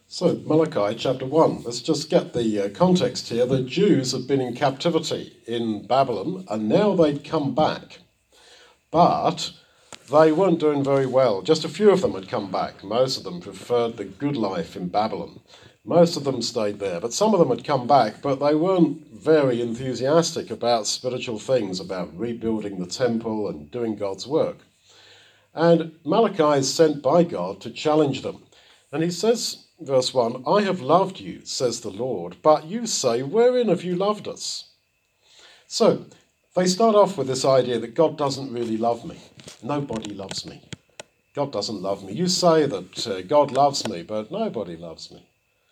So, Malachi chapter 1. Let's just get the context here. The Jews have been in captivity in Babylon, and now they'd come back. But they weren't doing very well. Just a few of them had come back. Most of them preferred the good life in Babylon. Most of them stayed there. But some of them had come back, but they weren't very enthusiastic about spiritual things, about rebuilding the temple and doing God's work. And Malachi is sent by God to challenge them. And he says, verse 1, I have loved you, says the Lord, but you say, wherein have you loved us? So, they start off with this idea that God doesn't really love me. Nobody loves me. God doesn't love me. You say that God loves me, but nobody loves me.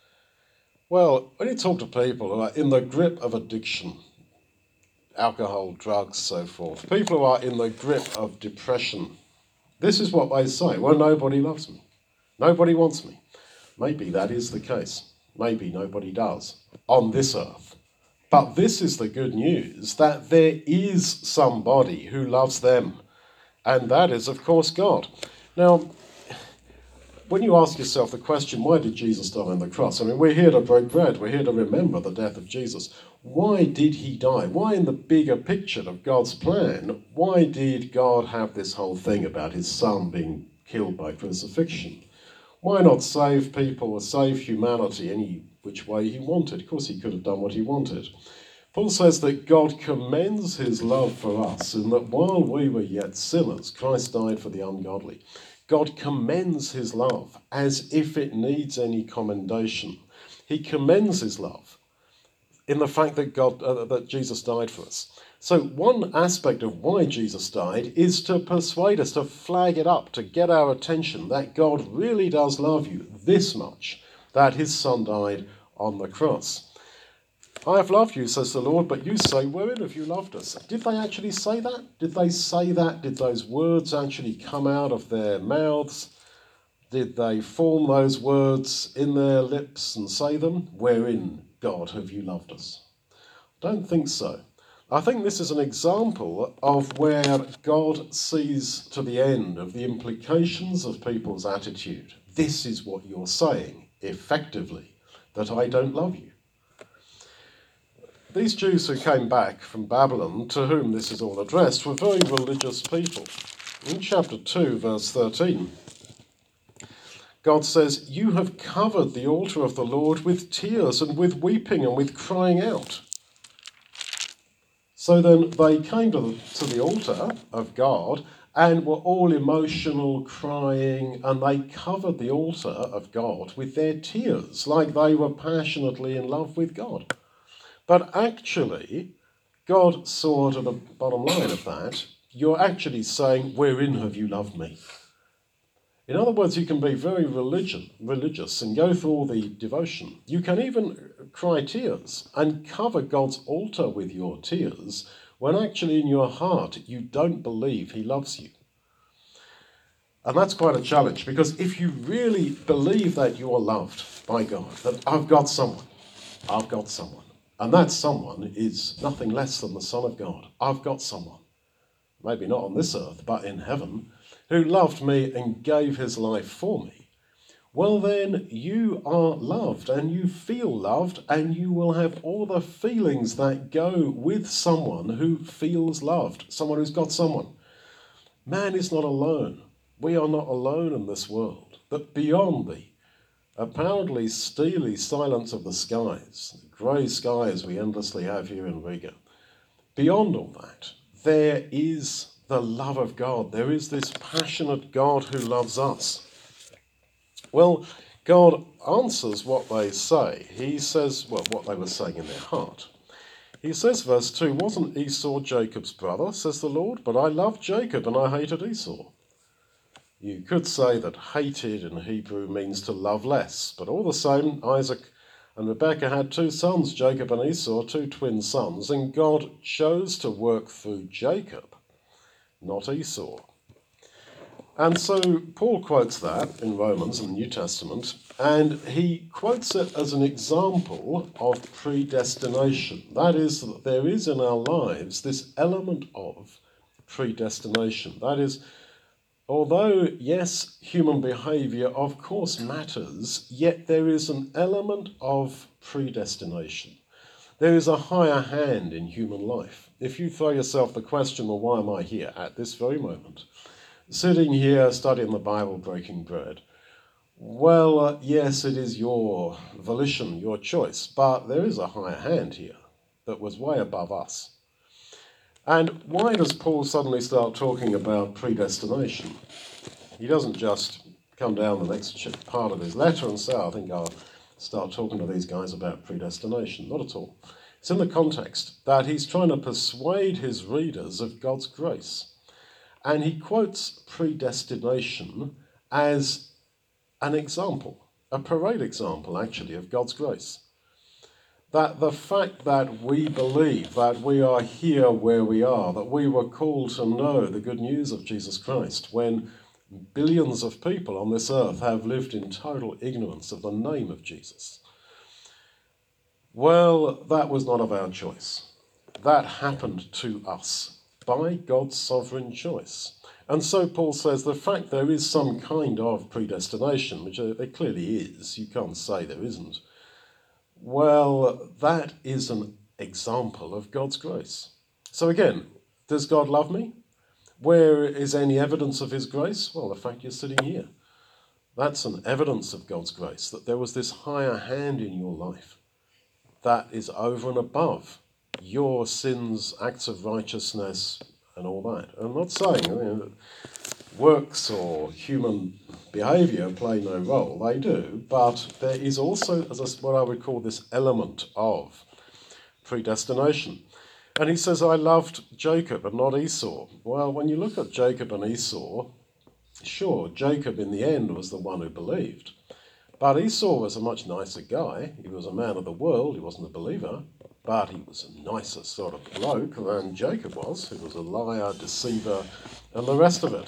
Well, when you talk to people who are in the grip of addiction, alcohol, drugs, so forth, people who are in the grip of depression, this is what they say. Well, nobody loves me. Nobody wants me. Maybe that is the case. Maybe nobody does on this earth. But this is the good news, that there is somebody who loves them. And that is, of course, God. Now, when you ask yourself the question, why did Jesus die on the cross? I mean, we're here to break bread. We're here to remember the death of Jesus. Why did he die? Why, in the bigger picture of God's plan, why did God have this whole thing about his son being killed by crucifixion? Why not save people or save humanity any which way he wanted? Of course, he could have done what he wanted. Paul says that God commends his love for us in that while we were yet sinners, Christ died for the ungodly. God commends his love as if it needs any commendation. He commends his love in the fact that that Jesus died for us. So one aspect of why Jesus died is to persuade us, to flag it up, to get our attention that God really does love you this much, that his son died on the cross. I have loved you, says the Lord, but you say, wherein have you loved us? Did they actually say that? Did they say that? Did those words actually come out of their mouths? Did they form those words in their lips and say them? Wherein, God, have you loved us? I don't think so. I think this is an example of where God sees to the end of the implications of people's attitude. This is what you're saying, effectively, that I don't love you. These Jews who came back from Babylon, to whom this is all addressed, were very religious people. In chapter 2, verse 13, God says, you have covered the altar of the Lord with tears and with weeping and with crying out. So then they came to the altar of God and were all emotional, crying, and they covered the altar of God with their tears, like they were passionately in love with God. But actually, God saw to the bottom line of that, you're actually saying, wherein have you loved me? In other words, you can be very religious and go through all the devotion. You can even cry tears and cover God's altar with your tears when actually in your heart you don't believe he loves you. And that's quite a challenge, because if you really believe that you are loved by God, that I've got someone, and that someone is nothing less than the Son of God. I've got someone, maybe not on this earth, but in heaven, who loved me and gave his life for me. Well, then you are loved and you feel loved, and you will have all the feelings that go with someone who feels loved, someone who's got someone. Man is not alone. We are not alone in this world. But beyond the apparently steely silence of the skies, the grey skies we endlessly have here in Riga, beyond all that, there is the love of God. There is this passionate God who loves us. Well, God answers what they say. He says, well, what they were saying in their heart. He says, verse 2, wasn't Esau Jacob's brother, says the Lord, but I loved Jacob and I hated Esau. You could say that hated in Hebrew means to love less, but all the same, Isaac and Rebekah had two sons, Jacob and Esau, two twin sons, and God chose to work through Jacob, not Esau. And so Paul quotes that in Romans in the New Testament, and he quotes it as an example of predestination. That is, that there is in our lives this element of predestination. That is, although, yes, human behaviour of course matters, yet there is an element of predestination. There is a higher hand in human life. If you throw yourself the question, well, why am I here at this very moment, sitting here studying the Bible, breaking bread? Well, yes, it is your volition, your choice, but there is a higher hand here that was way above us. And why does Paul suddenly start talking about predestination? He doesn't just come down the next part of his letter and say, I think I'll start talking to these guys about predestination. Not at all. It's in the context that he's trying to persuade his readers of God's grace. And he quotes predestination as an example, a parade example, actually, of God's grace. That the fact that we believe that we are here where we are, that we were called to know the good news of Jesus Christ when billions of people on this earth have lived in total ignorance of the name of Jesus. Well, that was not of our choice. That happened to us by God's sovereign choice. And so Paul says the fact there is some kind of predestination, which there clearly is, you can't say there isn't, well, that is an example of God's grace. So again, does God love me? Where is any evidence of his grace? Well, the fact you're sitting here. That's an evidence of God's grace, that there was this higher hand in your life that is over and above your sins, acts of righteousness, and all that. I'm not saying that works or human behaviour play no role. They do, but there is also what I would call this element of predestination. And he says, I loved Jacob and not Esau. Well, when you look at Jacob and Esau, sure, Jacob in the end was the one who believed. But Esau was a much nicer guy. He was a man of the world. He wasn't a believer. But he was a nicer sort of bloke than Jacob was, who was a liar, deceiver, and the rest of it.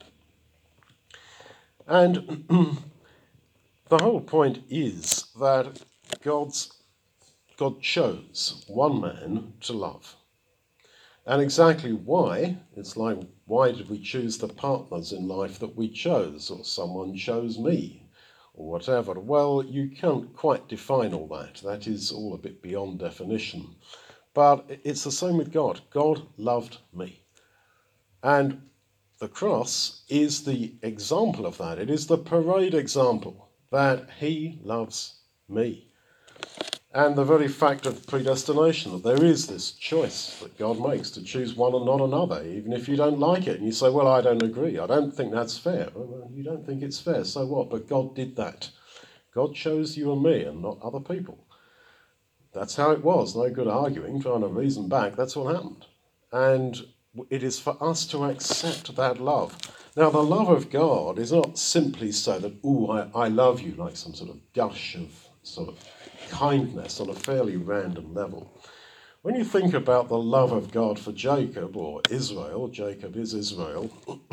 And the whole point is that God chose one man to love. And exactly why, it's like, why did we choose the partners in life that we chose, or someone chose me, or whatever? Well, you can't quite define all that. That is all a bit beyond definition. But it's the same with God. God loved me. And the cross is the example of that. It is the parade example that he loves me. And the very fact of predestination, that there is this choice that God makes to choose one and not another, even if you don't like it. And you say, well, I don't agree. I don't think that's fair. Well, you don't think it's fair, so what? But God did that. God chose you and me and not other people. That's how it was. No good arguing, trying to reason back. That's what happened. And it is for us to accept that love. Now, the love of God is not simply so that, I love you, like some sort of gush of sort of kindness on a fairly random level. When you think about the love of God for Jacob, or Israel, Jacob is Israel,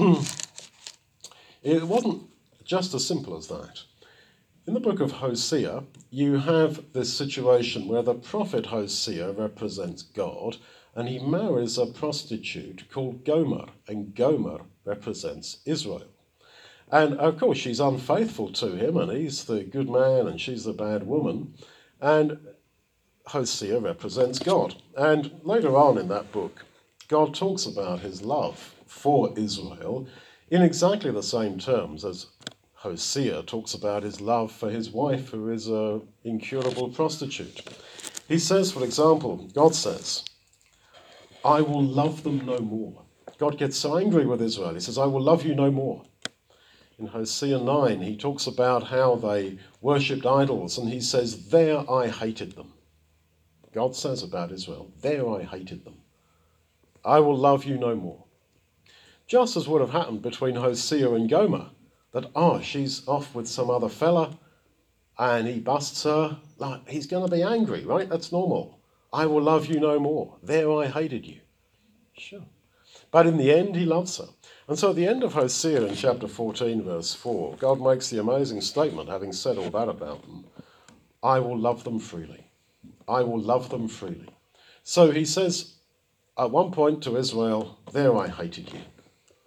it wasn't just as simple as that. In the book of Hosea, you have this situation where the prophet Hosea represents God, and he marries a prostitute called Gomer, and Gomer represents Israel. And of course she's unfaithful to him, and he's the good man and she's the bad woman. And Hosea represents God. And later on in that book, God talks about his love for Israel in exactly the same terms as Hosea talks about his love for his wife, who is an incurable prostitute. He says, for example, God says, I will love them no more. God gets so angry with Israel. He says, I will love you no more. In Hosea 9, he talks about how they worshipped idols, and he says, there I hated them. God says about Israel, there I hated them. I will love you no more. Just as would have happened between Hosea and Gomer, that, she's off with some other fella, and he busts her, like, he's going to be angry, right? That's normal. I will love you no more. There I hated you. Sure. But in the end, he loves her. And so at the end of Hosea in chapter 14, verse 4, God makes the amazing statement, having said all that about them, I will love them freely. I will love them freely. So he says at one point to Israel, there I hated you.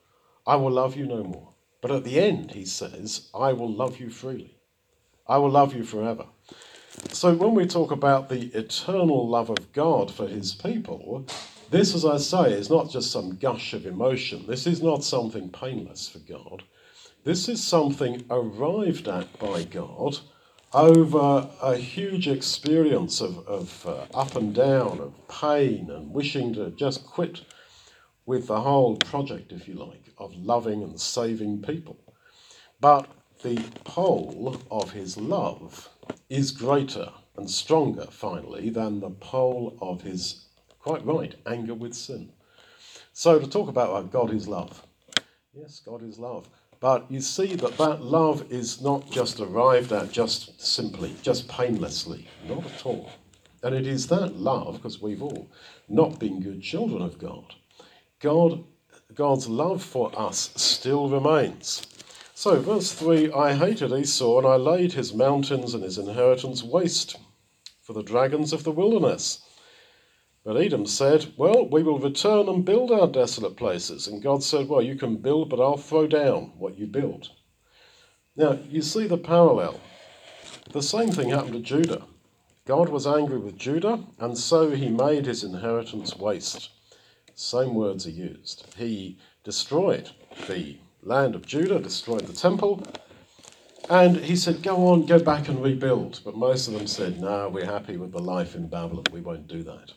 I will love you no more. But at the end, he says, I will love you freely. I will love you forever. So when we talk about the eternal love of God for his people, this, as I say, is not just some gush of emotion. This is not something painless for God. This is something arrived at by God over a huge experience of up and down, of pain and wishing to just quit with the whole project, if you like, of loving and saving people. But the pole of his love is greater and stronger, finally, than the pole of his, quite right, anger with sin. So to talk about God is love. Yes, God is love. But you see that love is not just arrived at just simply, just painlessly, not at all. And it is that love, because we've all not been good children of God. God's love for us still remains. So, verse 3, I hated Esau, and I laid his mountains and his inheritance waste for the dragons of the wilderness. But Edom said, well, we will return and build our desolate places. And God said, well, you can build, but I'll throw down what you build. Now, you see the parallel. The same thing happened to Judah. God was angry with Judah, and so he made his inheritance waste. Same words are used. He destroyed the land of Judah, destroyed the temple, and he said, go on, go back and rebuild. But most of them said, no, we're happy with the life in Babylon, we won't do that.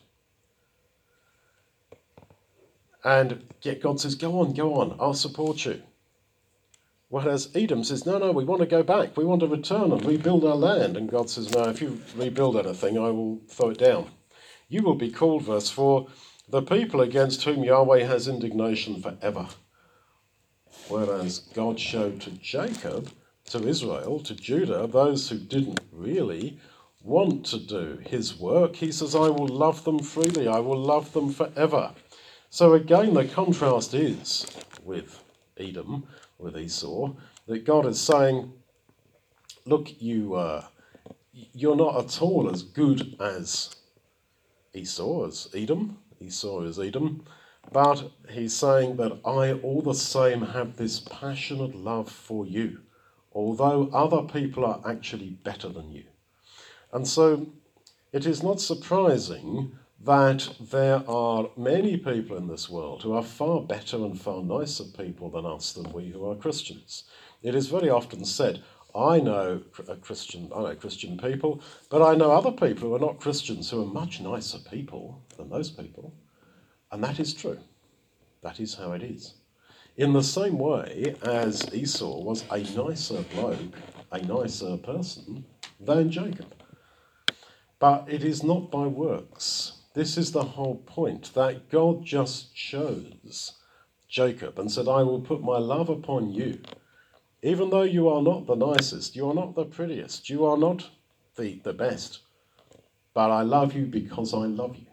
And yet God says, go on, I'll support you. Whereas Edom says, no, we want to go back, we want to return and rebuild our land. And God says, no, if you rebuild anything, I will throw it down. You will be called, verse 4, the people against whom Yahweh has indignation forever. Whereas God showed to Jacob, to Israel, to Judah, those who didn't really want to do his work, he says, I will love them freely, I will love them forever. So again, the contrast is with Edom, with Esau, that God is saying, look, you're not at all as good as Esau, as Edom. Esau is Edom. But he's saying that I all the same have this passionate love for you, although other people are actually better than you. And so it is not surprising that there are many people in this world who are far better and far nicer people than us, than we who are Christians. It is very often said, I know Christian people, but I know other people who are not Christians who are much nicer people than those people. And that is true. That is how it is. In the same way as Esau was a nicer bloke, a nicer person than Jacob. But it is not by works. This is the whole point, that God just chose Jacob and said, I will put my love upon you. Even though you are not the nicest, you are not the prettiest, you are not the best, but I love you because I love you.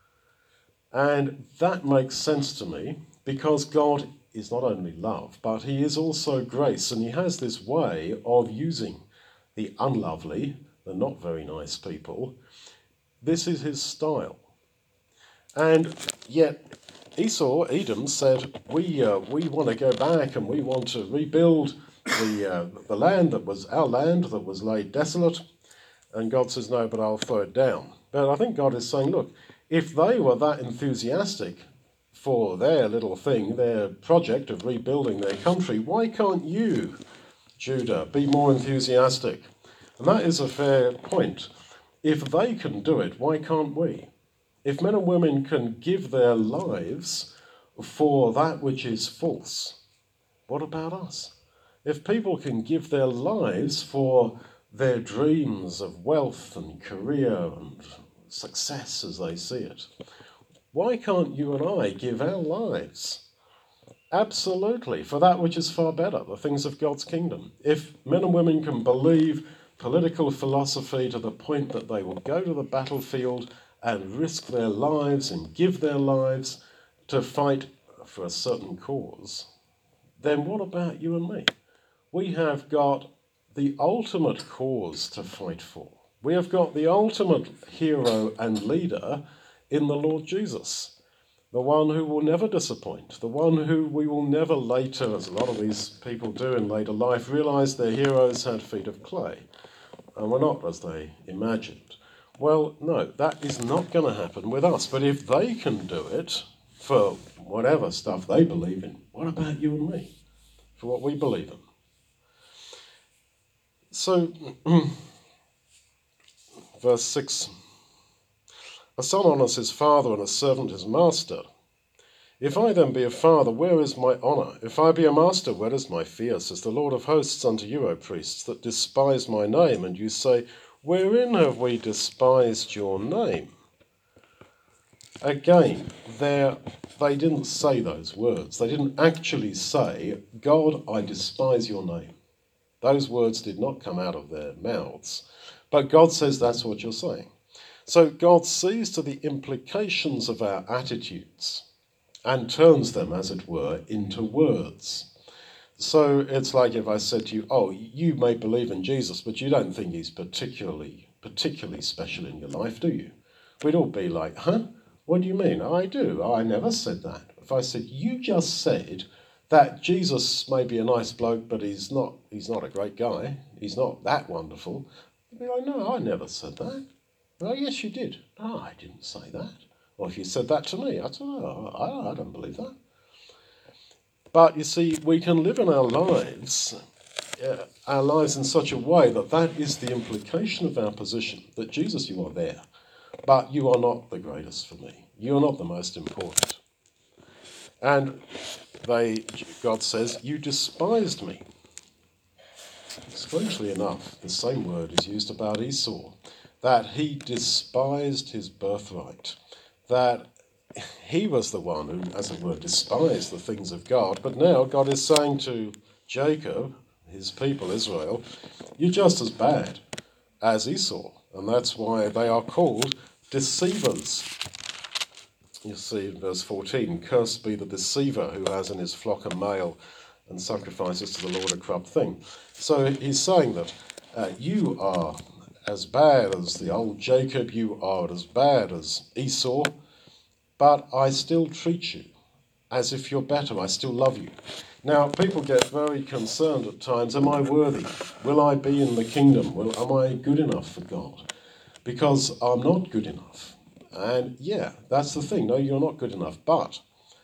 And that makes sense to me, because God is not only love, but he is also grace, and he has this way of using the unlovely, the not very nice people. This is his style. And yet Esau, Edom, said, we want to go back and we want to rebuild the land that was our land that was laid desolate. And God says, no, but I'll throw it down. But I think God is saying, look, if they were that enthusiastic for their little thing, their project of rebuilding their country, why can't you, Judah, be more enthusiastic? And that is a fair point. If they can do it, why can't we? If men and women can give their lives for that which is false, what about us? If people can give their lives for their dreams of wealth and career and success as they see it, why can't you and I give our lives absolutely for that which is far better, the things of God's kingdom? If men and women can believe political philosophy to the point that they will go to the battlefield and risk their lives and give their lives to fight for a certain cause, then what about you and me? We have got the ultimate cause to fight for. We have got the ultimate hero and leader in the Lord Jesus. the one who will never disappoint, the one who we will never later, as a lot of these people do in later life, realise their heroes had feet of clay and were not as they imagined. Well, no, that is not going to happen with us. But if they can do it for whatever stuff they believe in, what about you and me? For what we believe in. So, verse 6, a son honours his father and a servant his master. If I then be a father, where is my honour? If I be a master, where is my fear? Says the Lord of hosts unto you, O priests, that despise my name. And you say, wherein have we despised your name? Again, they didn't say those words. They didn't actually say, God, I despise your name. Those words did not come out of their mouths. But God says that's what you're saying. So God sees to the implications of our attitudes and turns them, as it were, into words. So it's like if I said to you, oh, you may believe in Jesus, but you don't think he's particularly special in your life, do you? We'd all be like, huh? What do you mean? I do. I never said that. If I said, you just said that Jesus may be a nice bloke, but he's not a great guy. He's not that wonderful. You'd be like, no, I never said that. Oh, yes, you did. No, I didn't say that. Or if you said that to me, I'd say, oh, I don't believe that. But you see, we can live in our lives in such a way that that is the implication of our position, that Jesus, you are there, but you are not the greatest for me. You are not the most important. And God says, you despised me. Strangely enough, the same word is used about Esau, that he despised his birthright, that he was the one who, as it were, despised the things of God. But now God is saying to Jacob, his people, Israel, you're just as bad as Esau. And that's why they are called deceivers. You see in verse 14, cursed be the deceiver who has in his flock a male and sacrifices to the Lord a corrupt thing. So he's saying that you are as bad as the old Jacob, you are as bad as Esau, but I still treat you as if you're better. I still love you. Now, people get very concerned at times. Am I worthy? Will I be in the kingdom? Am I good enough for God? Because I'm not good enough. And yeah, that's the thing. No, you're not good enough. But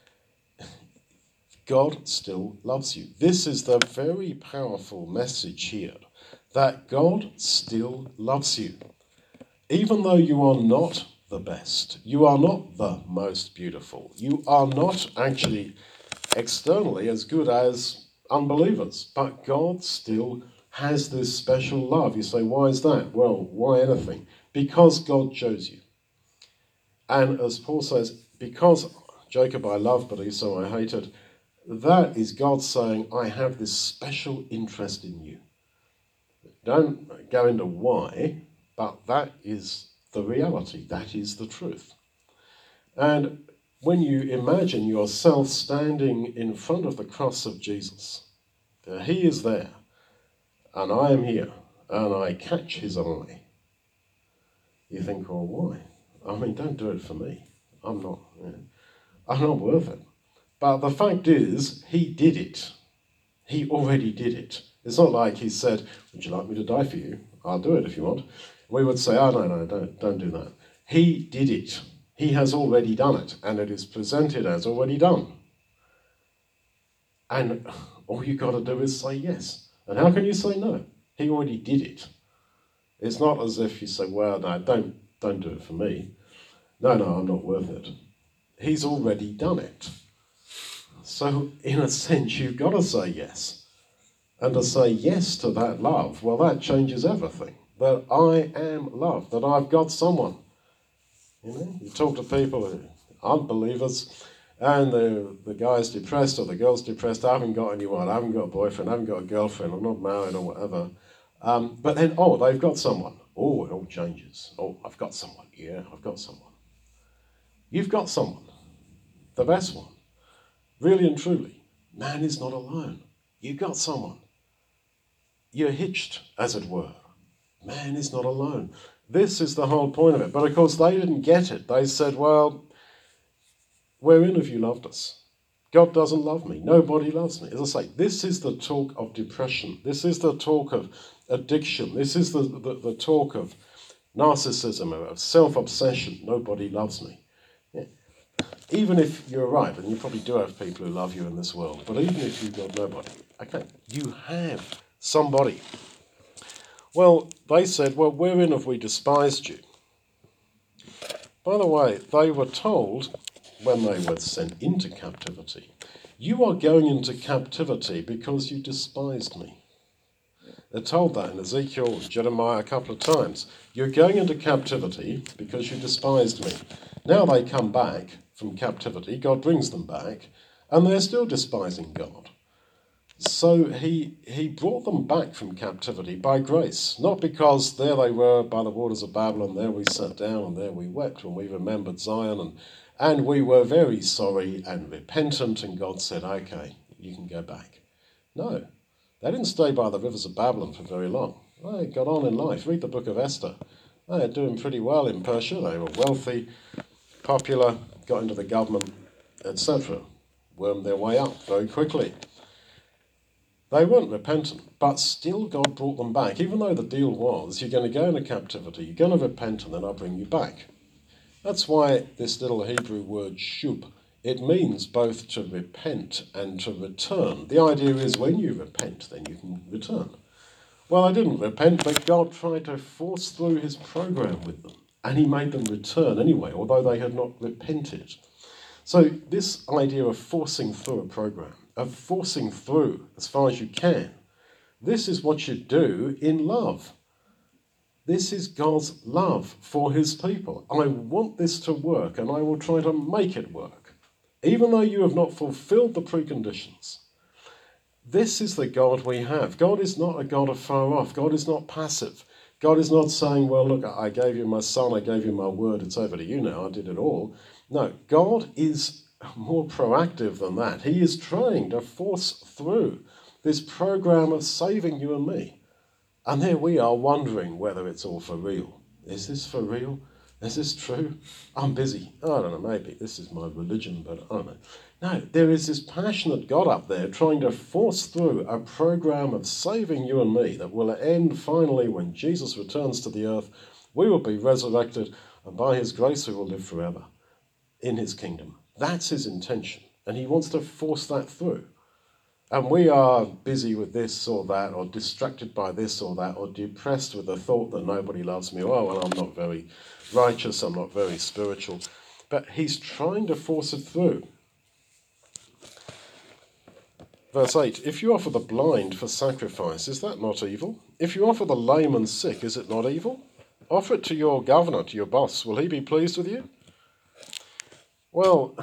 God still loves you. This is the very powerful message here, that God still loves you. Even though you are not the best, you are not the most beautiful, you are not actually externally as good as unbelievers, but God still has this special love. You say, why is that? Well, why anything? Because God chose you. And as Paul says, because Jacob I loved, but Esau I hated, that is God saying, I have this special interest in you. Don't go into why, but that is the reality. That is the truth. And when you imagine yourself standing in front of the cross of Jesus, he is there, and I am here, and I catch his eye, you think, well, why? I mean, don't do it for me. I'm not worth it. But the fact is, he did it. He already did it. It's not like he said, would you like me to die for you? I'll do it if you want. We would say, oh, no, don't do that. He did it. He has already done it, and it is presented as already done. And all you've got to do is say yes. And how can you say no? He already did it. It's not as if you say, well, no, don't do it for me. No, I'm not worth it. He's already done it. So, in a sense, you've got to say yes. And to say yes to that love, well, that changes everything. That I am loved, that I've got someone. You know, you talk to people who aren't believers, and the guy's depressed or the girl's depressed. I haven't got anyone, I haven't got a boyfriend, I haven't got a girlfriend, I'm not married or whatever. But then, they've got someone. Oh, it all changes. Oh, I've got someone. Yeah, I've got someone. You've got someone. The best one. Really and truly. Man is not alone. You've got someone. You're hitched, as it were. Man is not alone. This is the whole point of it. But of course, they didn't get it. They said, well, wherein have you loved us? God doesn't love me. Nobody loves me. As I say, this is the talk of depression. This is the talk of addiction. This is the talk of narcissism, of self-obsession. Nobody loves me. Yeah. Even if you're right, and you probably do have people who love you in this world, but even if you've got nobody, okay, you have somebody. Well, they said, well, wherein have we despised you? By the way, they were told when they were sent into captivity, you are going into captivity because you despised me. They're told that in Ezekiel and Jeremiah a couple of times. You're going into captivity because you despised me. Now they come back from captivity, God brings them back, and they're still despising God. So he brought them back from captivity by grace, not because there they were by the waters of Babylon, there we sat down and there we wept when we remembered Zion, and we were very sorry and repentant, and God said, okay, you can go back. No, they didn't stay by the rivers of Babylon for very long. They got on in life. Read the book of Esther. They were doing pretty well in Persia. They were wealthy, popular, got into the government, etc. Wormed their way up very quickly. They weren't repentant, but still God brought them back, even though the deal was, you're going to go into captivity, you're going to repent, and then I'll bring you back. That's why this little Hebrew word shub, it means both to repent and to return. The idea is when you repent, then you can return. Well, I didn't repent, but God tried to force through his program with them, and he made them return anyway, although they had not repented. So this idea of forcing through a program, of forcing through as far as you can, this is what you do in love. This is God's love for his people. I want this to work, and I will try to make it work, even though you have not fulfilled the preconditions. This is the God we have. God is not a God of far off. God is not passive. God is not saying, well, look, I gave you my son, I gave you my word, it's over to you now, I did it all. No, God is more proactive than that. He is trying to force through this program of saving you and me. And here we are wondering whether it's all for real. Is this for real? Is this true? I'm busy. I don't know, maybe this is my religion, but I don't know. No, there is this passionate God up there trying to force through a program of saving you and me that will end finally when Jesus returns to the earth. We will be resurrected, and by his grace we will live forever in his kingdom. That's his intention, and he wants to force that through. And we are busy with this or that, or distracted by this or that, or depressed with the thought that nobody loves me. Oh, well, I'm not very righteous, I'm not very spiritual. But he's trying to force it through. Verse 8, if you offer the blind for sacrifice, is that not evil? If you offer the lame and sick, is it not evil? Offer it to your governor, to your boss. Will he be pleased with you? Well,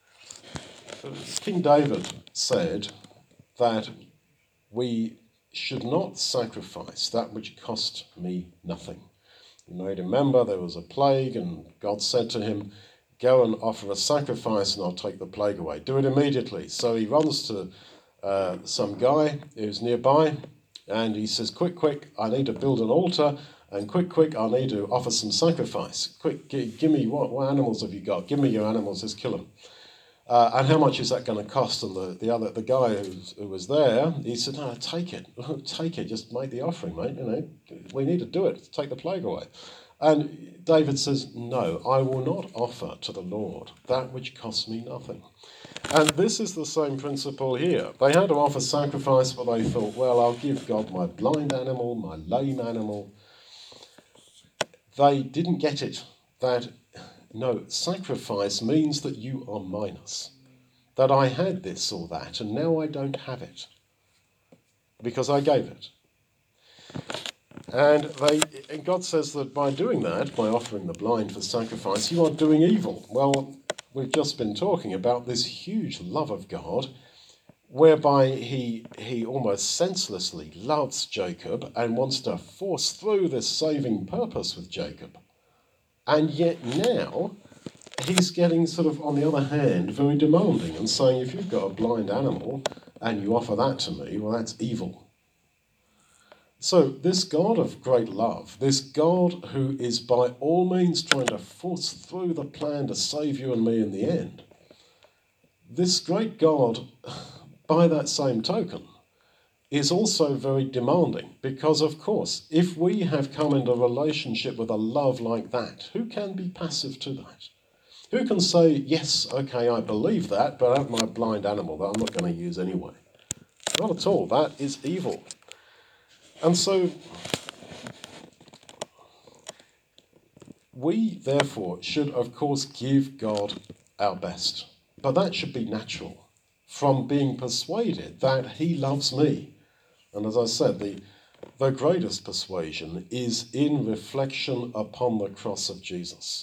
King David said that we should not sacrifice that which cost me nothing. You may remember there was a plague, and God said to him, go and offer a sacrifice and I'll take the plague away. Do it immediately. So he runs to some guy who's nearby, and he says, quick, I need to build an altar, and quick, I need to offer some sacrifice. Quick, give me, what animals have you got? Give me your animals, let's kill them. And how much is that going to cost? And the guy who was there, he said, no, take it, just make the offering, mate, we need to do it, take the plague away. And David says, no, I will not offer to the Lord that which costs me nothing. And this is the same principle here. They had to offer sacrifice, but they thought, well, I'll give God my blind animal, my lame animal. They didn't get it, that, no, sacrifice means that you are minus, that I had this or that, and now I don't have it, because I gave it. And God says that by doing that, by offering the blind for sacrifice, you are doing evil. Well, we've just been talking about this huge love of God, whereby he almost senselessly loves Jacob and wants to force through this saving purpose with Jacob. And yet now, he's getting sort of, on the other hand, very demanding and saying, if you've got a blind animal and you offer that to me, well, that's evil. So this God of great love, this God who is by all means trying to force through the plan to save you and me in the end, this great God, by that same token, is also very demanding because, of course, if we have come into a relationship with a love like that, who can be passive to that? Who can say, yes, okay, I believe that, but I have my blind animal that I'm not going to use anyway? Not at all. That is evil. And so we, therefore, should, of course, give God our best. But that should be natural, from being persuaded that he loves me. And as I said, the greatest persuasion is in reflection upon the cross of Jesus.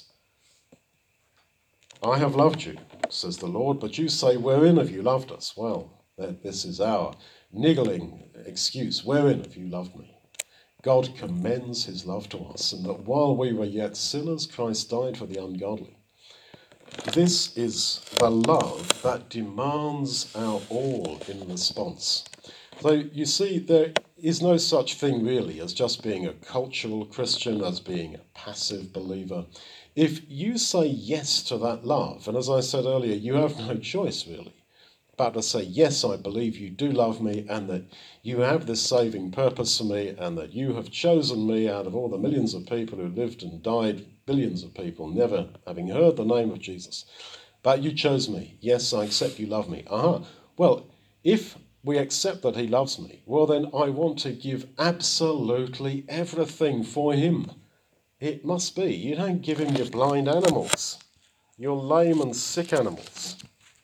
I have loved you, says the Lord, but you say, wherein have you loved us? Well, this is our niggling excuse. Wherein have you loved me? God commends his love to us, and that while we were yet sinners, Christ died for the ungodly. This is the love that demands our all in response. So you see, there is no such thing really as just being a cultural Christian, as being a passive believer. If you say yes to that love, and as I said earlier, you have no choice really, but to say, yes, I believe you do love me, and that you have this saving purpose for me, and that you have chosen me out of all the millions of people who lived and died, billions of people, never having heard the name of Jesus. But you chose me. Yes, I accept you love me. Well, if we accept that he loves me, well, then I want to give absolutely everything for him. It must be. You don't give him your blind animals, your lame and sick animals.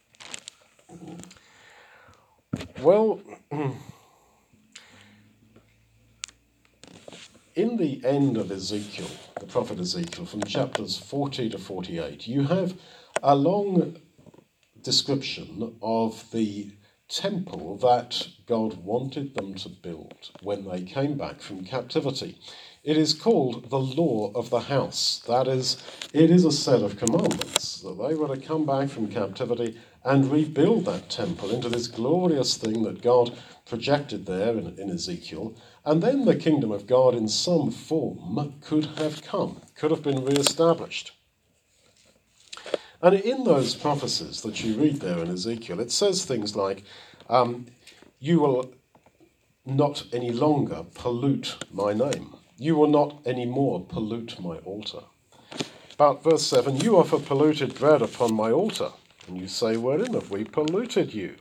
Well, in the end of Ezekiel, the prophet Ezekiel, from chapters 40 to 48, you have a long description of the temple that God wanted them to build when they came back from captivity. It is called the law of the house. That is, it is a set of commandments that they were to come back from captivity and rebuild that temple into this glorious thing that God projected there in Ezekiel. And then the kingdom of God in some form could have come, could have been re-established. And in those prophecies that you read there in Ezekiel, it says things like, you will not any longer pollute my name. You will not any more pollute my altar. But verse 7, you offer polluted bread upon my altar, and you say, wherein have we polluted you?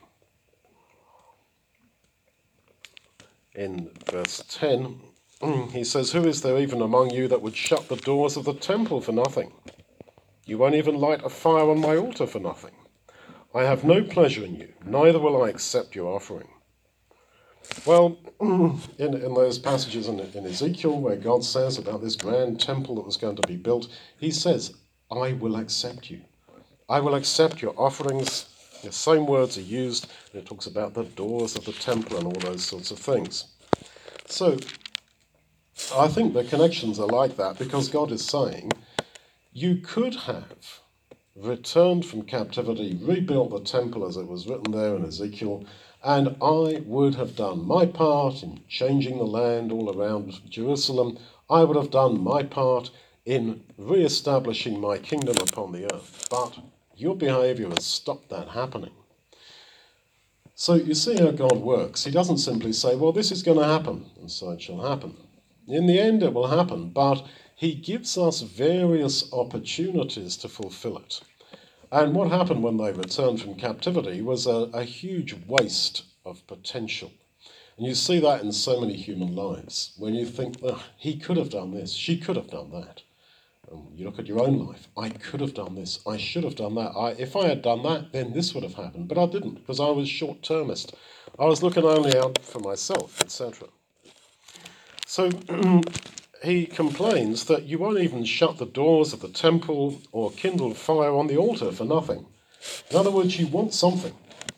In verse 10, he says, who is there even among you that would shut the doors of the temple for nothing? You won't even light a fire on my altar for nothing. I have no pleasure in you, neither will I accept your offering. Well, in those passages in Ezekiel where God says about this grand temple that was going to be built, he says, I will accept you. I will accept your offerings. The same words are used, and it talks about the doors of the temple and all those sorts of things. So I think the connections are like that because God is saying, you could have returned from captivity, rebuilt the temple as it was written there in Ezekiel, and I would have done my part in changing the land all around Jerusalem. I would have done my part in re-establishing my kingdom upon the earth. But your behavior has stopped that happening. So you see how God works. He doesn't simply say, well, this is going to happen, and so it shall happen. In the end, it will happen, but he gives us various opportunities to fulfill it. And what happened when they returned from captivity was a huge waste of potential. And you see that in so many human lives, when you think, oh, he could have done this, she could have done that. And you look at your own life, I could have done this, I should have done that. If I had done that, then this would have happened. But I didn't, because I was short-termist. I was looking only out for myself, etc. So he complains that you won't even shut the doors of the temple or kindle fire on the altar for nothing. In other words, you want something.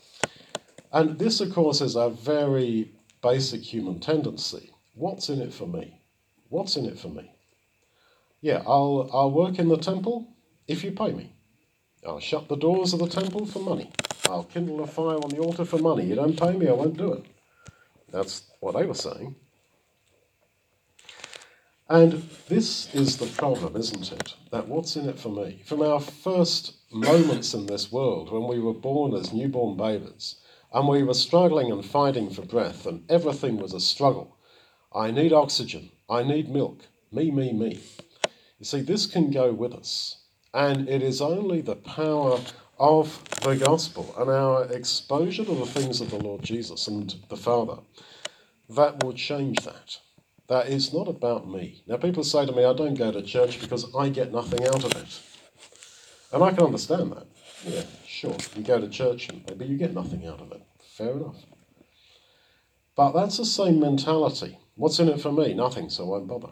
And this, of course, is a very basic human tendency. What's in it for me? What's in it for me? Yeah, I'll work in the temple if you pay me. I'll shut the doors of the temple for money. I'll kindle a fire on the altar for money. You don't pay me, I won't do it. That's what they were saying. And this is the problem, isn't it? That what's in it for me? From our first moments in this world, when we were born as newborn babies, and we were struggling and fighting for breath, and everything was a struggle. I need oxygen. I need milk. Me, me, me. You see, this can go with us. And it is only the power of the gospel and our exposure to the things of the Lord Jesus and the Father that will change that. That is not about me. Now, people say to me, I don't go to church because I get nothing out of it. And I can understand that. Yeah, sure. You go to church, maybe you get nothing out of it. Fair enough. But that's the same mentality. What's in it for me? Nothing, so I won't bother.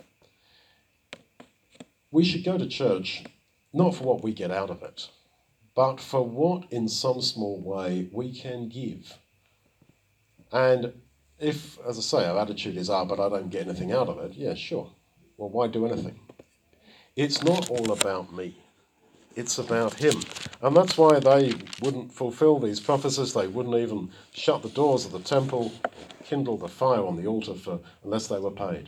We should go to church not for what we get out of it, but for what, in some small way, we can give. And if, as I say, our attitude is, but I don't get anything out of it, yeah, sure. Well, why do anything? It's not all about me. It's about him. And that's why they wouldn't fulfill these prophecies. They wouldn't even shut the doors of the temple, kindle the fire on the altar unless they were paid.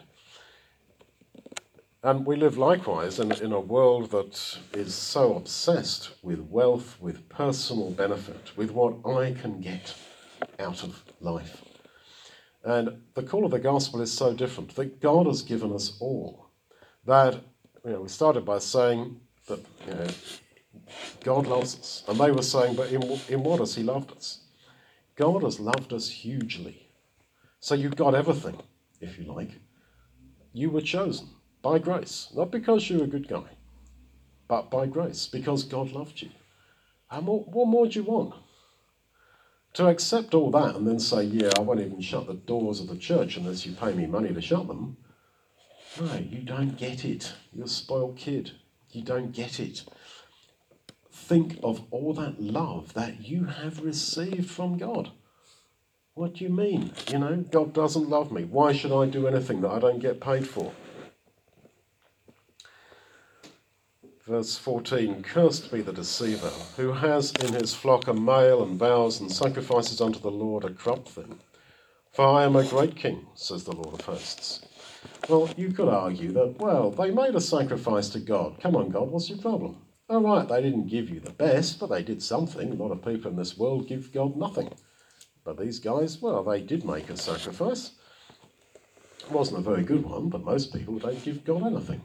And we live likewise in a world that is so obsessed with wealth, with personal benefit, with what I can get out of life. And the call of the gospel is so different, that God has given us all. That, we started by saying that, God loves us. And they were saying, but in what has he loved us? God has loved us hugely. So you've got everything, if you like. You were chosen by grace, not because you're a good guy, but by grace, because God loved you. And what more do you want? To accept all that and then say, yeah, I won't even shut the doors of the church unless you pay me money to shut them. No, you don't get it. You're a spoiled kid. You don't get it. Think of all that love that you have received from God. What do you mean? God doesn't love me. Why should I do anything that I don't get paid for? Verse 14, cursed be the deceiver, who has in his flock a male and vows and sacrifices unto the Lord a corrupt thing. For I am a great king, says the Lord of hosts. Well, you could argue that, they made a sacrifice to God. Come on, God, what's your problem? All right, they didn't give you the best, but they did something. A lot of people in this world give God nothing. But these guys, they did make a sacrifice. It wasn't a very good one, but most people don't give God anything.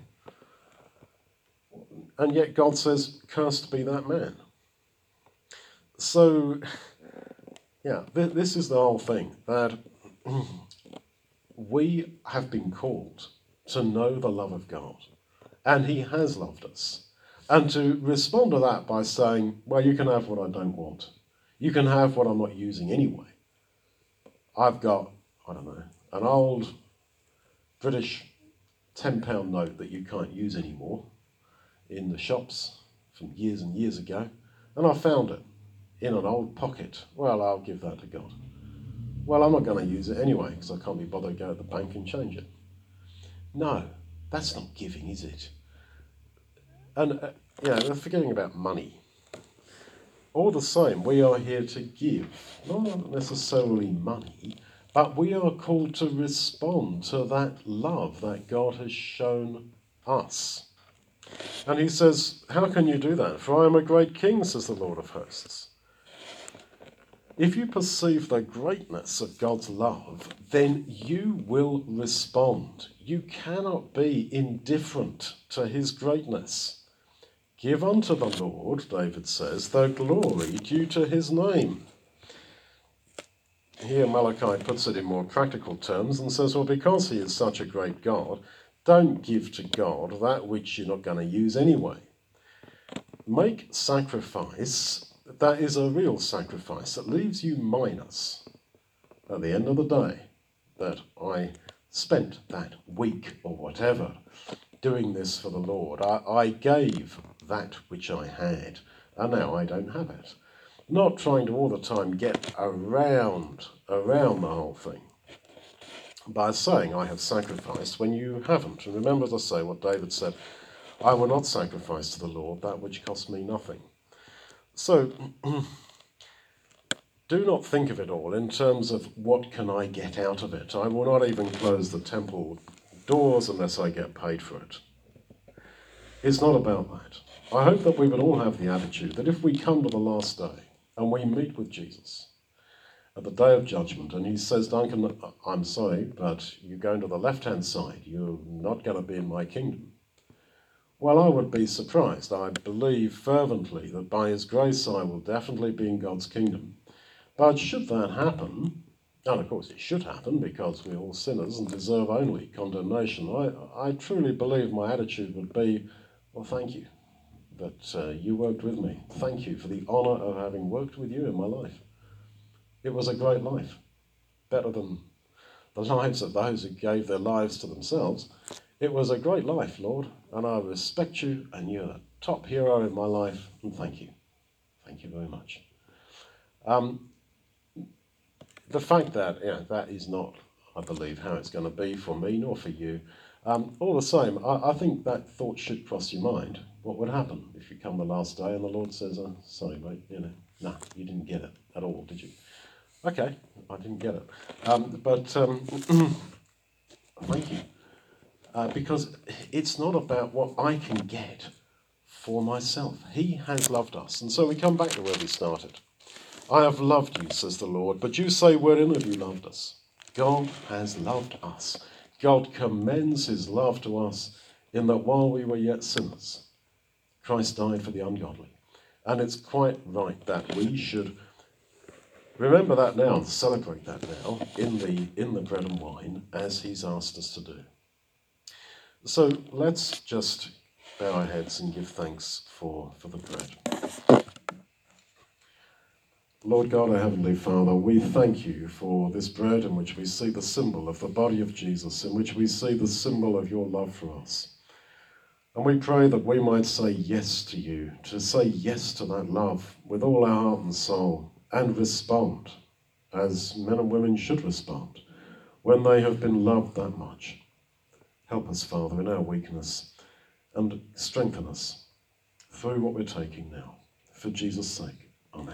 And yet God says, cursed be that man. So, this is the whole thing, that we have been called to know the love of God, and he has loved us. And to respond to that by saying, you can have what I don't want. You can have what I'm not using anyway. I've got, an old British £10 note that you can't use anymore in the shops from years and years ago, and I found it in an old pocket. I'll give that to God. I'm not going to use it anyway because I can't be bothered to go to the bank and change it. No, that's not giving, is it? And, they're forgetting about money. All the same, we are here to give, not necessarily money, but we are called to respond to that love that God has shown us. And he says, how can you do that? For I am a great king, says the Lord of hosts. If you perceive the greatness of God's love, then you will respond. You cannot be indifferent to his greatness. Give unto the Lord, David says, the glory due to his name. Here Malachi puts it in more practical terms and says, because he is such a great God, don't give to God that which you're not going to use anyway. Make sacrifice that is a real sacrifice, that leaves you minus at the end of the day, that I spent that week or whatever doing this for the Lord. I gave that which I had, and now I don't have it. Not trying to all the time get around the whole thing by saying I have sacrificed when you haven't. And remember, as I say, what David said, I will not sacrifice to the Lord that which costs me nothing. So, do not think of it all in terms of what can I get out of it. I will not even close the temple doors unless I get paid for it. It's not about that. I hope that we would all have the attitude that if we come to the last day and we meet with Jesus at the day of judgment and he says, Duncan, I'm sorry, but you're going to the left-hand side. You're not going to be in my kingdom. Well, I would be surprised. I believe fervently that by his grace I will definitely be in God's kingdom. But should that happen, and of course it should happen because we're all sinners and deserve only condemnation, I truly believe my attitude would be, well, thank you that you worked with me. Thank you for the honour of having worked with you in my life. It was a great life, better than the lives of those who gave their lives to themselves. It was a great life, Lord, and I respect you, and you're the top hero in my life, and thank you. Thank you very much. The fact that that is not, I believe, how it's going to be for me nor for you. All the same, I think that thought should cross your mind. What would happen if you come the last day and the Lord says, sorry, mate, no, you didn't get it at all, did you? Okay, I didn't get it. Thank you. Because it's not about what I can get for myself. He has loved us. And so we come back to where we started. I have loved you, says the Lord, but you say, wherein have you loved us? God has loved us. God commends his love to us in that while we were yet sinners, Christ died for the ungodly. And it's quite right that we should remember that now and celebrate that now in the bread and wine as he's asked us to do. So let's just bow our heads and give thanks for the bread. Lord God, our Heavenly Father, we thank you for this bread in which we see the symbol of the body of Jesus, in which we see the symbol of your love for us. And we pray that we might say yes to you, to say yes to that love with all our heart and soul, and respond as men and women should respond when they have been loved that much. Help us, Father, in our weakness, and strengthen us through what we're taking now. For Jesus' sake, amen.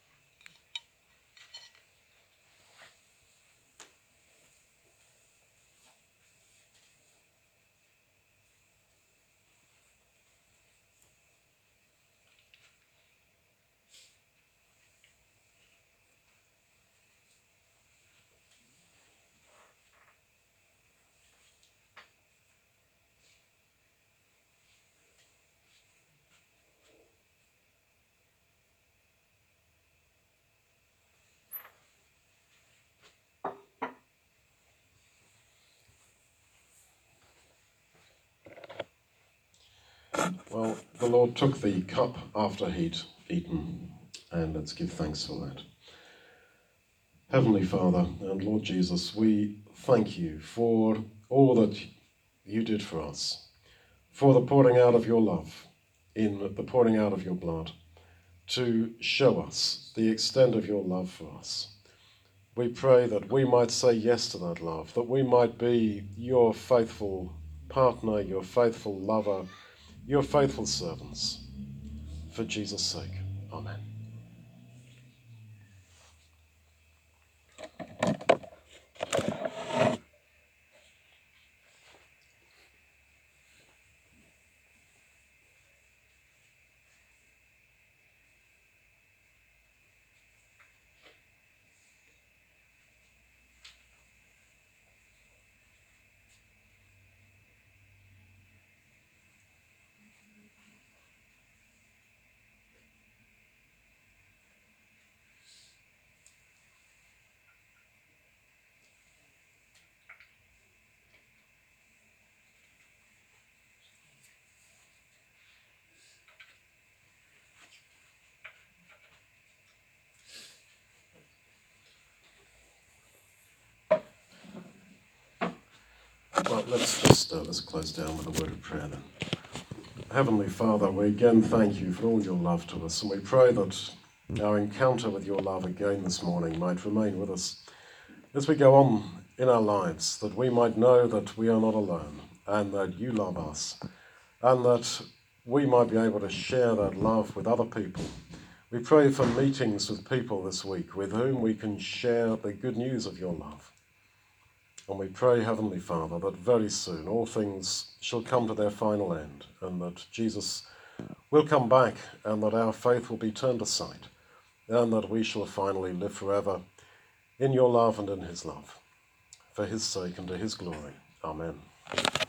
Well, the Lord took the cup after he'd eaten, and let's give thanks for that. Heavenly Father and Lord Jesus, we thank you for all that you did for us, for the pouring out of your love, in the pouring out of your blood, to show us the extent of your love for us. We pray that we might say yes to that love, that we might be your faithful partner, your faithful lover, your faithful servants. For Jesus' sake, amen. Well, let's close down with a word of prayer then. Heavenly Father, we again thank you for all your love to us, and we pray that our encounter with your love again this morning might remain with us as we go on in our lives, that we might know that we are not alone, and that you love us, and that we might be able to share that love with other people. We pray for meetings with people this week with whom we can share the good news of your love. And we pray, Heavenly Father, that very soon all things shall come to their final end, and that Jesus will come back, and that our faith will be turned aside, and that we shall finally live forever in your love and in his love. For his sake and to his glory. Amen.